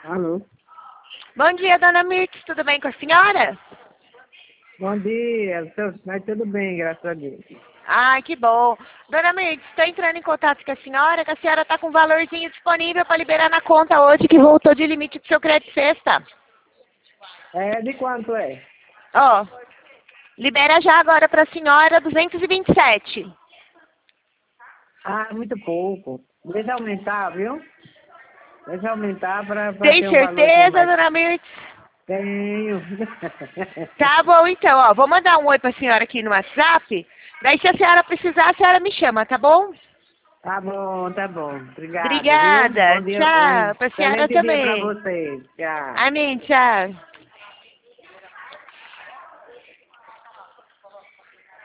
Alô? Bom dia, dona Mirtz, tudo bem com a senhora? Bom dia, mas tudo bem, graças a Deus. Ah, que bom. Dona Mirtz, estou entrando em contato com a senhora, que a senhora está com um valorzinho disponível para liberar na conta hoje, que voltou de limite do seu crédito sexta. De quanto é? Ó, libera já agora para a senhora 227. Ah, muito pouco. Deixa aumentar, viu? Deixa aumentar para Tem ter um valorzinho certeza, mais. dona Mirtz? Tenho. Tá bom, então, ó, vou mandar um oi para a senhora aqui no WhatsApp. Daí, se a senhora precisar, a senhora me chama, tá bom? Tá bom, tá bom. Obrigado, viu? Obrigada. Bom dia, um Tchau. Para a senhora excelente dia para também. vocês. Tchau. Amém, tchau.